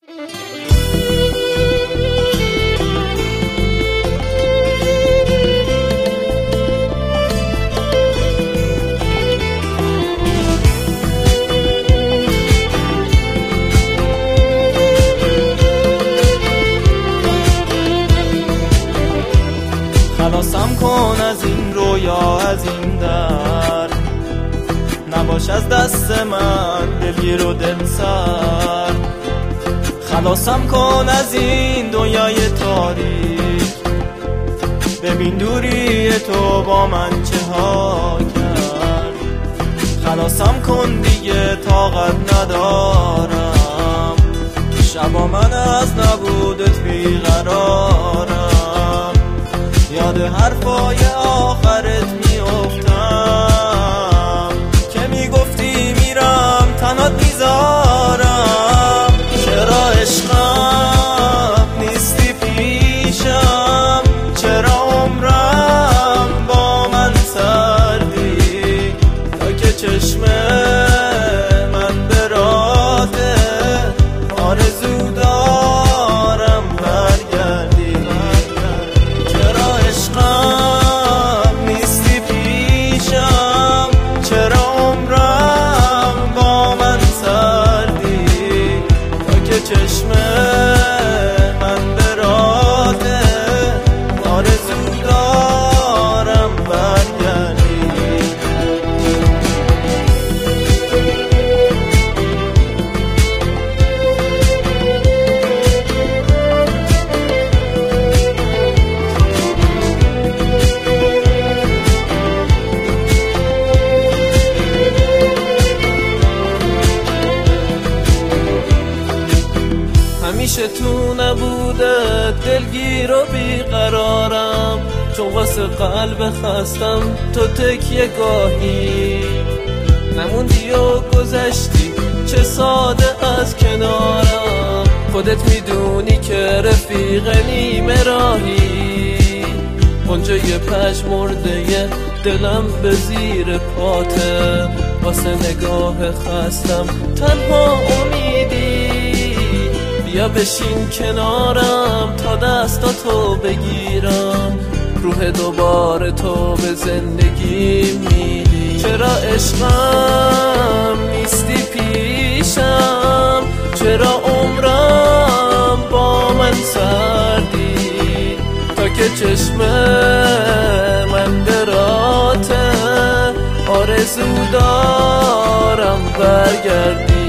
خلاصم کن از این رویا، از این در نباش از دست من دلگیر و دل سر. خلاصم کن از این دنیای تاریک، ببین دوری تو با من چه ها کرد. خلاصم کن دیگه طاقت ندارم، شبا من از نبودت بیقرارم. یاد حرفای آخرت میافتم که میگفتی میرم تنهات میذارم. چرا عشقم نیستی پیشم، چرا عمرم با من سردی، تا که چشم من براته آرزو دارم برگردی. چرا عشقم نیستی پیشم، چرا عمرم با من سردی، تا که چشم من براته آرزو دارم برگردی. همیشه تو نبوده دلگیر و بیقرارم، چون واسه قلب خستم تو تکیه گاهی. نموندی و گذشتی چه ساده از کنارم، خودت میدونی که رفیق نیمه راهی. اونجای پژمرده دلم به زیر پاته، واسه نگاه خستم تنها امیدی. بیا بشین کنارم تا دستاتو بگیرم، روح دوباره تو به زندگی میدی. چرا عشقم نیستی پیشم، چرا عمرم با من سردی، تا که چشم من براته آرزو دارم برگردی.